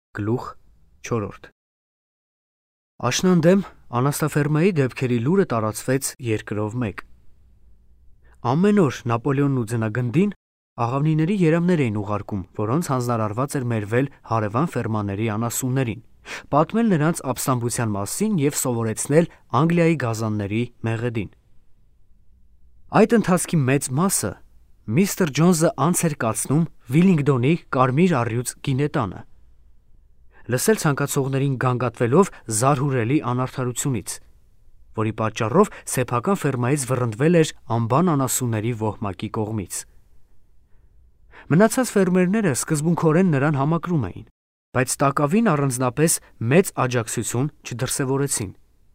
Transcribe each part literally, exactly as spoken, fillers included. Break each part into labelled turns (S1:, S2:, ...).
S1: Գլուխ չորրորդ Աշնան դեմ անաստաֆերմայի դեպքերի լուրը տարածվեց երկրով մեկ։ Ամեն օր Նապոլեոնն ու ձնագնդին աղավնիների երամներ էին ուղարկում, որոնց հանձնարարված էր մերվել հարևան ֆերմաների անասուններին, պատմել նրանց ապստամբության մասին և սովորեցնել Անգլիայի գազանների մեղեդին։ Այդ ընթացքի մեծ մասը միստր Ջոնսը անց էր կացնում Վիլինգդոնի կարմիր առյուծ գինետանը, լսել ցանկացողներին գանգատվելով զարհուրելի անարդարությունից, որի պատճառով սեփական ֆերմայից վռնդվել էր անբան անասունների ոհմակի կողմից։ Մնացած ֆերմերները սկզբունքորեն նրան համակրում էին, բայց տակավին առանձնապես մեծ աջակցություն չդրսևորեցին։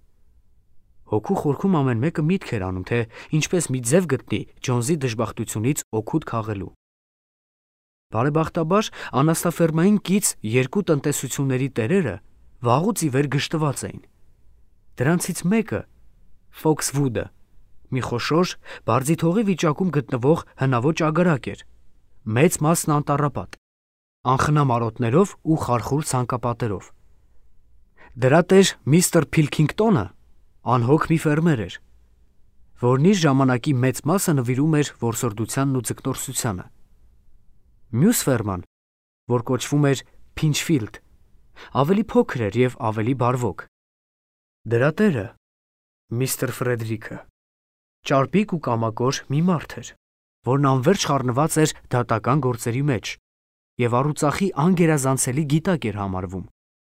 S1: Հոգու խորքում ամեն մեկը միտք էր անում, թե ինչպես մի ձև գտնի Ջոնսի դժբախտությունից օգուտ քաղելու։ Բարեբախտաբար անաստաֆերմային կից երկու տնտեսությունների տերերը վաղուց ի վեր գժտված էին։ Դրանցից մեկը Ֆոքսվուդը մի խոշոր, բարձի թողի վիճակում գտնվող հնաոճ ագարակ էր, մեծ մասն անտառապատ, անխնամ արոտներով ու խարխուլ ցանկապատերով։ Դրա տեր միստր Փիլքինգտոնը անհոգ մի ֆերմեր էր, որն իր ժամանակի մեծ մասը նվիրում էր որսորդությանն ու ձկնորսությանը։ Մյուս ֆերման, որ կոչվում էր Փինչֆիլդ, ավելի փոքր էր և ավելի բարվոք։ Դրա տերը միստր Ֆրեդերիկը ճարպիկ ու կամակոր մի մարդ էր, որն անվերջ խառնված էր դատական գործերի մեջ և առուծախի անգերազանցելի գիտակ էր համարվում։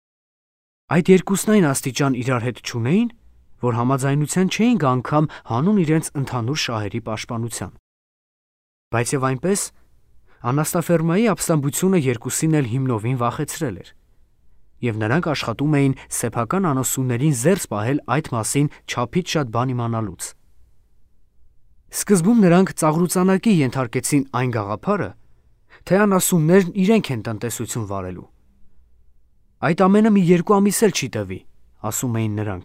S1: Այդ երկուսն այն աստիճան իրար հետ չունեին, որ համաձայնության չէին գա անգամ հանուն իրենց ընդհանուր շահերի պաշտպանության։ Բայց և այնպես անաստաֆերմայի ապստամբությունը երկուսին էլ հիմնովին վախեցրել էր, և նրանք աշխատում էին սեփական անասուններին զերծ պահել այդ մասին չափից շատ բան իմանալուց։ Սկզբում նրանք ծաղրուծանակի ենթարկեցին այն գաղափարը, թե անասուններն իրենք են տնտեսություն վարելու։ Այդ ամենը մի երկու ամիս էլ չի տևի, ասում էին նրանք։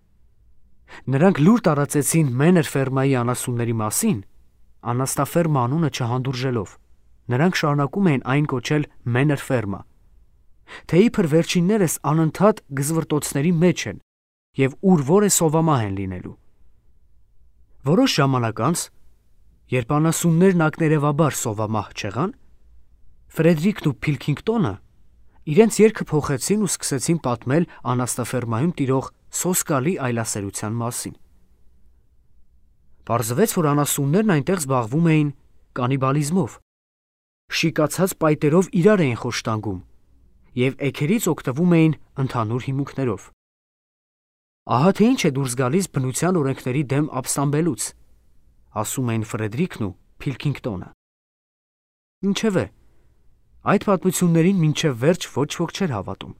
S1: Նրանք լուր տարածեցին Մեներ ֆերմայի անասունների մասին, անաստաֆերմա անունը չհանդուրժելով։ Նրանք շարունակում էին այն կոչել Մեներ ֆերմա, թե իբր վերջիններս անընդհատ գզվռտոցների մեջ են և ուր որ է սովամահ են լինելու։ Որոշ ժամանակ անց, երբ անասուններն ակներևաբար սովամահ չեղան, Ֆրեդերիկն ու Փիլքինգտոնը իրենց երգը փոխեցին ու սկսեցին պատմել անաստաֆերմայում տիրող սոսկալի այլասերության մասին։ Պարզվեց, որ անասուններն այնտեղ զբաղվում էին կանիբալիզմով, շիկացած պայտերով իրար էին խոշտանգում և էգերից օգտվում էին ընդհանուր հիմունքներով։ Ահա թե ինչ է դուրս գալիս բնության օրենքների դեմ ապստամբելուց, ասում էին Ֆրեդերիկն ու Փիլքինգտոնը։ Ինչևէ, այդ պատմություններին մինչև վերջ ոչ ոք չէր հավատում։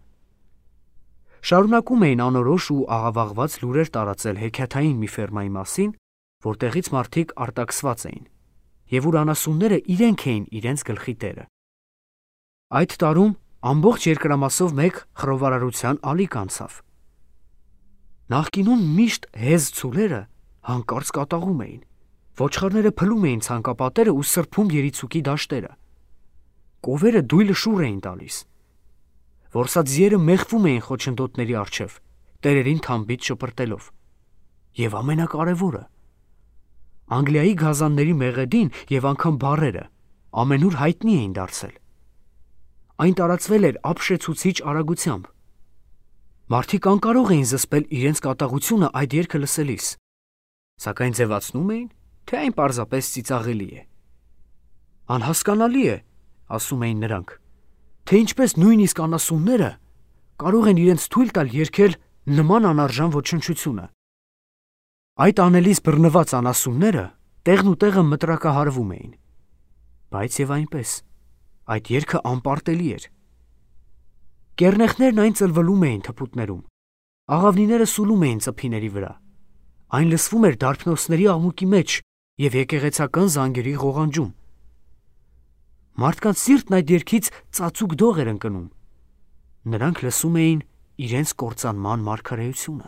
S1: Շարունակում էին անորոշ ու աղավաղված լուրեր տարածել հեքիաթային մի ֆերմայի մասին, որտեղից մարդիկ արտաքսված էին, և ուր անասունները իրենք էին իրենց գլխի տերը։ Այդ տարում ամբողջ երկրամասով մեկ խռովարարության ալիք անցավ։ Նախկինում միշտ հեզ ցուլերը հանկարծ կատաղում էին, ոչխարները փլում էին ցանկապատերը ու սրբում երիցուկի դաշտերը, կովերը դույլը շուռ էին տալիս, որսած ձիերը մեղվում էին խոչընդոտների առջև, տերերին թամբից շպրտելով։ Եվ ամենակարևորը, Անգլիայի գազանների մեղեդին և անգամ բառերը ամենուր հայտնի էին դարձել։ Այն տարածվել էր ապշեցուցիչ արագությամբ։ Մարդիկ անկարող էին զսպել իրենց կատաղությունը այդ երգը լսելիս, սակայն ձևացնում էին, թե այն պարզապես ծիծաղելի է։ Անհասկանալի է, ասում էին նրանք, թե ինչպես նույնիսկ անասունները կարող են իրենց թույլ տալ երգել նման անարժան ոչնչությունը։ Այդ անելիս բռնված անասունները տեղն ու տեղը մտրակահարվում էին, բայց և այնպես, այդ երգը անպարտելի էր։ Կեռնեխներն այն ծլվլում էին թփուտներում, աղավնիները սուլում էին ծփիների վրա, այն լսվում էր դարբնոցների աղմուկի մեջ և եկեղեցական զանգերի ղողանջում։ Մարդկանց սիրտն այդ երգից ծածուկ դող էր ընկնում։ Նրանք լսում էին իրենց կործանման մարգարեությունը։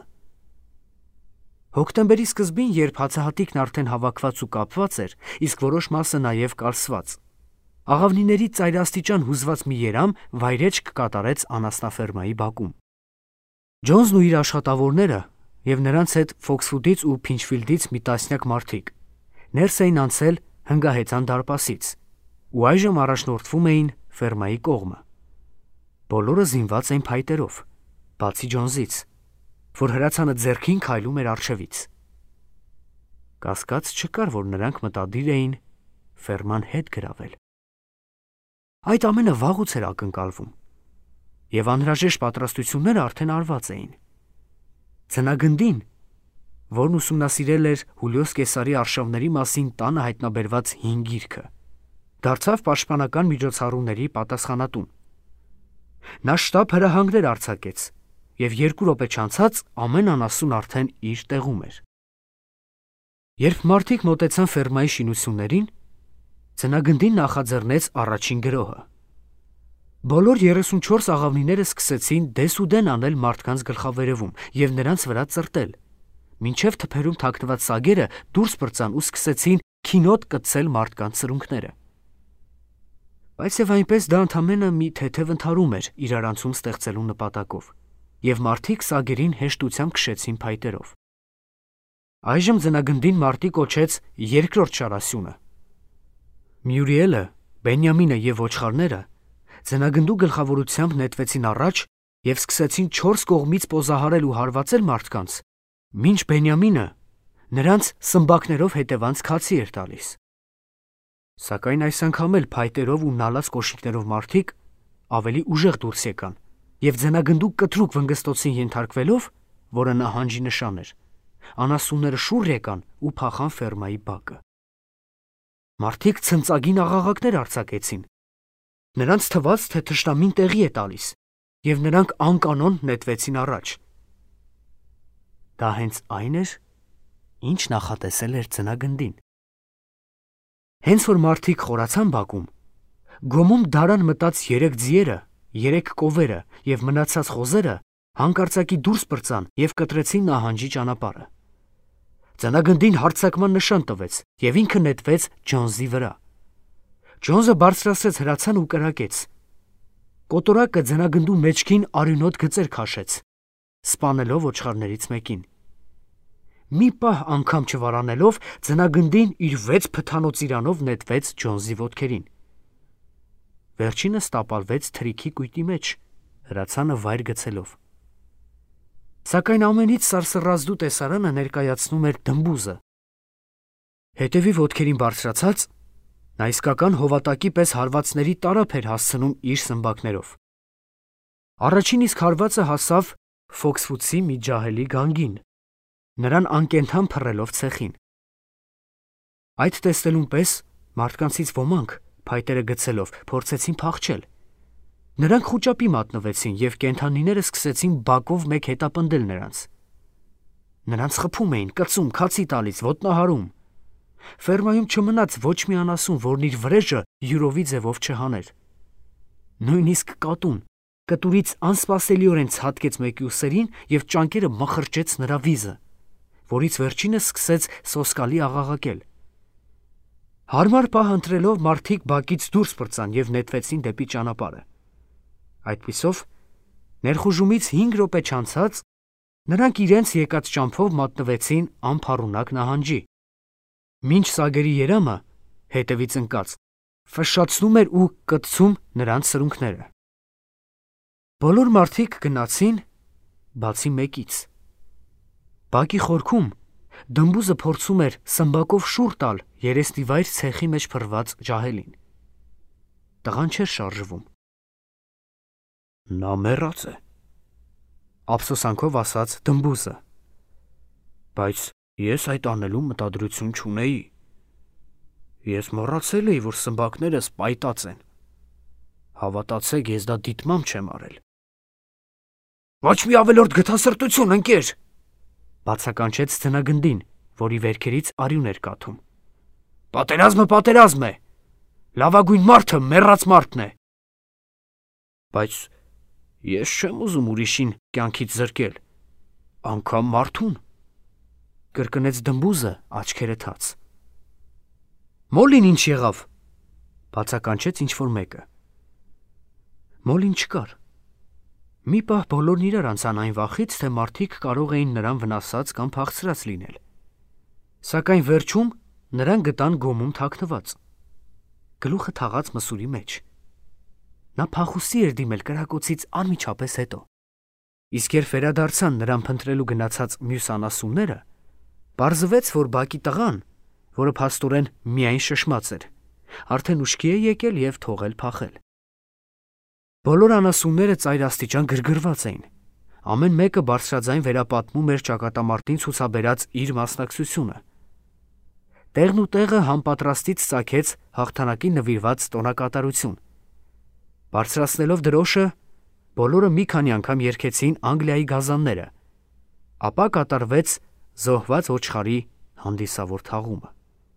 S1: Հոկտեմբերի սկզբին, երբ հացահատիկն արդեն հավաքված ու կապված էր, իսկ որոշ մասը նաև կալսված, աղավնիների ծայրաստիճան հուզված մի երամ վայրեջք կատարեց անասնաֆերմայի բակում։ Ջոնսն ու իր աշխատավորները և նրանց հետ Ֆոքսվուդից ու Փինչֆիլդից մի տասնյակ մարդիկ ներս էին անցել հնգահեծան դարպասից ու այժմ առաջնորդվում էին ֆերմայի կողմը։ Բոլորը զինված էին փայտերով, բացի Ջոնսից, որ հրացանը ձեռքին քայլում էր առջևից։ Կասկած չկար, որ նրանք մտադիր էին ֆերման հետ գրավել։ Այդ ամենը վաղուց էր ակնկալվում, և անհրաժեշտ պատրաստությունները արդեն արված էին։ Ձնագնդին, որն ուսումնասիրել էր Հուլիոս Կեսարի արշավների մասին տանը հայտնաբերված հին գիրքը, դարձավ պաշտպանական միջոցառումների պատասխանատուն։ Նա շտապ հրահանգներ արձակեց, և երկու րոպե չանցած ամեն անասուն արդեն իր տեղում էր։ Երբ մարդիկ մոտեցան ֆերմայի շինություններին, ձնագնդին նախաձեռնեց առաջին գրոհը։ Բոլոր երեսունչորս աղավնիները սկսեցին դեսուդեն անել մարդկանց գլխավերևում և նրանց վրա ծրտել, մինչև թփերում թաքնված սագերը դուրս պրծան ու սկսեցին քինոտ կծել մարդկանց սրունքները։ Բայց և այնպես դա ընդամենը մի թեթև ընդհարում էր իրարանցում ստեղծելու նպատակով, և մարդիկ սագերին հեշտությամբ քշեցին փայտերով։ Այժմ ձնագնդին մարտի կոչեց երկրորդ շարասյունը։ Մյուրիելը, Բենյամինը և ոչխարները ձնագնդու գլխավորությամբ նետվեցին առաջ և սկսեցին չորս կողմից պոզահարել ու հարվածել մարդկանց, մինչ Բենյամինը նրանց սմբակներով հետևանց քացի էր տալիս։ Սակայն այս անգամ էլ փայտերով ու նալած կոշիկներով մարդիկ ավելի ուժեղ դուրս եկան և ձնագնդու կտրուկ վնգստոցին ենթարկվելով, որը նահանջի նշան էր, անասունները շուռ եկան ու փախան ֆերմայի բակը։ Մարդիկ ցնծագին աղաղակներ արձակեցին։ Նրանց թվաց, թե թշնամին տեղի է տալիս, և նրանք անկանոն նետվեցին առաջ։ Դա հենց այն էր, ինչ նախատեսել էր ձնագնդին։ Հենց որ մարդիկ խորացան բակում, գոմում դարան մտած երեք ձիերը, երեք կովերը և մնացած խոզերը հանկարծակի դուրս պրծան և կտրեցին նահանջի ճանապարհը։ Ձնագնդին հարձակման նշան տվեց և ինքը նետվեց Ջոնսի վրա։ Ջոնսը բարձրացրեց հրացան ու կրակեց։ Կոտորակը ձնագնդու մեջքին արյունոտ գծեր քաշեց, սպանելով ոչխարներից մեկին։ Մի պահ անգամ չվարանելով, ձնագնդին իր վեց փթանոց իրանով նետվեց Ջոնսի ոտքերին։ Վերջինս տապալվեց թրիքի կույտի մեջ, հրացանը վայր գցելով։ Սակայն ամենից սարսռազդու տեսարանը ներկայացնում էր դմբուզը։ Հետևի ոտքերին բարձրացած, նա իսկական հովատակի պես հարվածների տարափ էր հասցնում իր սմբակներով։ Առաջին իսկ հարվածը հասավ Ֆոքսվուդցի մի ջահելի գանգին, նրան անկենդան փռելով ցեխին։ Այդ տեսնելուն պես մարդկանցից ոմանք, փայտերը գցելով, փորձեցին փախչել։ Նրանք խուճապի մատնվեցին և կենդանիները սկսեցին բակով մեկ հետապնդել նրանց։ Նրանց խփում էին, կծում, քացի տալիս, ոտնահարում։ Ֆերմայում չմնաց ոչ մի անասուն, որն իր վրեժը յուրովի ձևով չհաներ։ Նույնիսկ կատուն կտուրից անսպասելիորեն ցատկեց մեկի ուսերին և ճանկերը մխրճեց նրա վիզը, որից վերջինը սկսեց սոսկալի աղաղակել։ Հարմար պահ ընտրելով մարդիկ բակից դուրս պրծան և նետվեցին դեպի ճանապարհը։ Այդպիսով, ներխուժումից հինգ րոպե չանցած, նրանք իրենց եկած ճամփով մատնվեցին անփառունակ նահանջի, մինչ սագերի երամը, հետևից ընկած, ֆշշացնում էր ու կծում նրանց սրունքները։ Բոլոր մարդիկ գնացին, բացի մեկից։ Բակի խորքում դմբուզը փորձում էր սմբակով շուռ տալ երեսնիվայր ցեխի մեջ փռված ջահելին։ Տղան չէր շարժվում։ Նա մեռած է, ափսոսանքով ասաց դմբուզը։ Բայց ես այդ անելու մտադրություն չունեի։ Ես մոռացել էի, որ սմբակներս պայտած են։ Հավատացեք, ես դա դիտմամբ չեմ արել։ Ոչ մի ավելորդ գթասրտություն, ընկեր, բացականչեց ձնագնդին, որի վերքերից արյուն էր կաթում։ Պատերազմը պատերազմ է։ Լավագույն մարդը մեռած մարդն է։ Բայց ես չեմ ուզում ուրիշին կյանքից զրկել, անգամ մարդուն, կրկնեց դմբուզը աչքերը թաց։ Մոլին ինչ եղավ, բացականչեց ինչ-որ մեկը։ Մոլին չկար։ Մի պահ բոլորն իրար անցան այն վախից, թե մարդիկ կարող էին նրան վնասած կամ փախցրած լինել։ Սակայն վերջում նրան գտան գոմում թաքնված, գլուխը թաղած մսուրի մեջ։ Նա փախուստի էր դիմել կրակոցից անմիջապես հետո։ Իսկ երբ վերադարձան նրան փնտրելու գնացած մյուս անասունները, պարզվեց, որ բակի տղան, որը փաստորեն միայն շշմած էր, արդեն ուշքի է եկել և թողել փախել։ Բոլոր անասունները ծայրաստիճան գրգռված էին։ Ամեն մեկը բարձրաձայն վերապատմում էր ճակատամարտին ցուցաբերած իր մասնակցությունը։ Տեղն ու տեղը համապատրաստից ծագեց հաղթանակին նվիրված տոնակատարություն։ Բարձրացնելով դրոշը, բոլորը մի քանի անգամ երգեցին Անգլիայի գազանները, ապա կատարվեց զոհված ոչխարի հանդիսավոր թաղումը։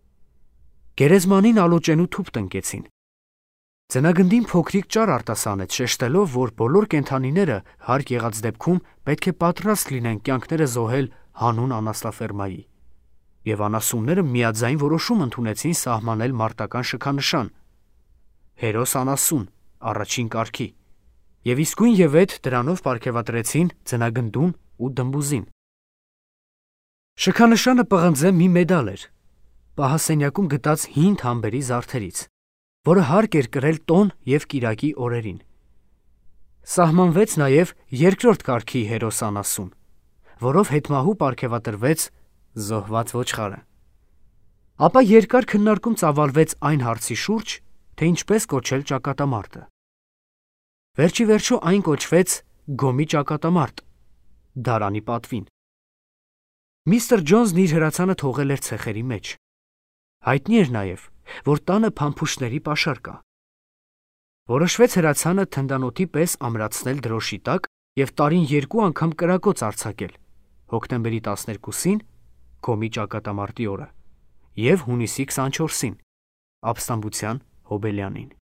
S1: Գերեզմանին ալոճենու թուփ տնկեցին։ Ձնագնդին փոքրիկ ճար արտասանեց, շեշտելով, որ բոլոր կենդանիները հարկ եղած դեպքում պետք է պատրաստ լինեն կյանքները զոհել հանուն անասնաֆերմայի, և անասունները միաձայն որոշում ընդունեցին սահմանել մարտական շքանշան՝ հերոս անասուն, առաջին կարգի, և իսկույնևեթ դրանով պարգևատրեցին ձնագնդուն ու դմբուզին։ Շքանշանը պղնձե մի մեդալ էր, պահասենյակում գտած հին թամբերի զարդերից, որը հարկ էր կրել տոն և կիրակի օրերին։ Սահմանվեց նաև երկրորդ կարգի հերոս անասուն, որով հետմահու պարգևատրվեց զոհված ոչխարը։ Ապա երկար քննարկում ծավալվեց այն հարցի շուրջ, թե ինչպես կոչել ճակատամարտը։ Վերջիվերջո այն կոչվեց Գոմի ճակատամարտ, դարանի պատվին։ Միստր Ջոնսն իր հրացանը թողել էր ցեխերի մեջ։ Հայտնի էր նաև, որ տանը փամփուշտների պաշար կա։ Որոշվեց հրացանը թնդանոթի պես ամրացնել դրոշի տակ և տարին երկու անգամ կրակոց արձակել՝ հոկտեմբերի տասներկուսին, Գոմի ճակատամարտի օրը, և հունիսի քսանչորսին, ապստամբության հոբելյանին։